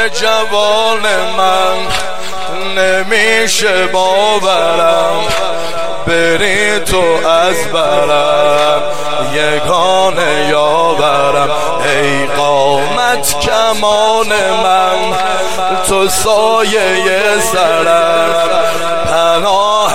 جوان من نمیشه باورم بری تو از برم یگانه یاورم ای قامت کمان من تو سایه سرم پناه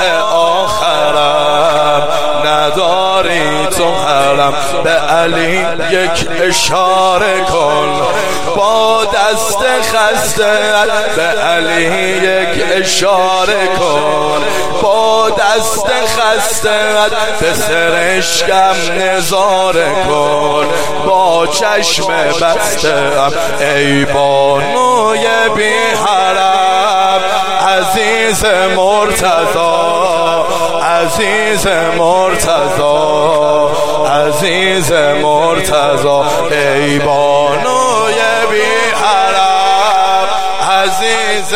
آخرم نداری تو حرم به علی یک اشاره کن با دست خسته به علی یک اشاره کن با دست خسته به سرشکم نظاره کن با چشم بسته ای بانوی بی حرم عزیز مرتضی عزیز مرتضی عزیز مرتضی ای بانوی بی حرم عزیز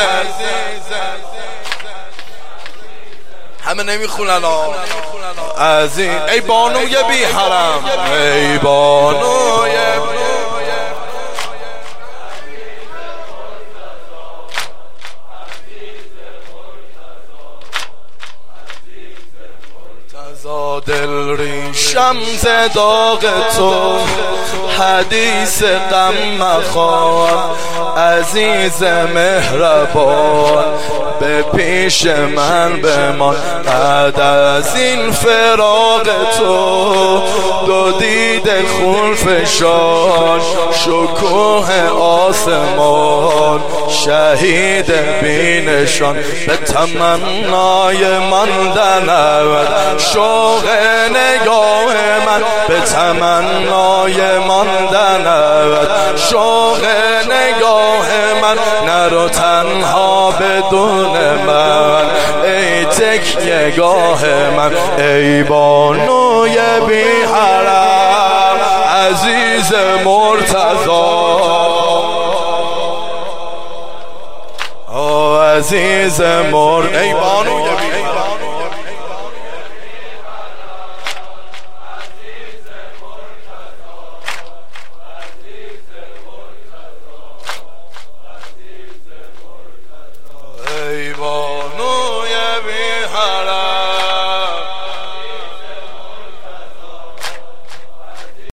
همه نمیخونن عزیز ای بانوی بی حرم ای بانوی دل ریشم ز داغ تو حدیث غم مخوان عزیز مهربان به پیش من بمان بعد از این فراق تو دو دید خون فشان شکوه آسمان شهید بینشان به تمنای ماندنم شوق نگاه من به تمنای ماندنم شوق نگاه من نرو تنها بدون من ای تکیه گاه من ای بانوی بی حرم عزیز مرتضی عزیز ای بانوی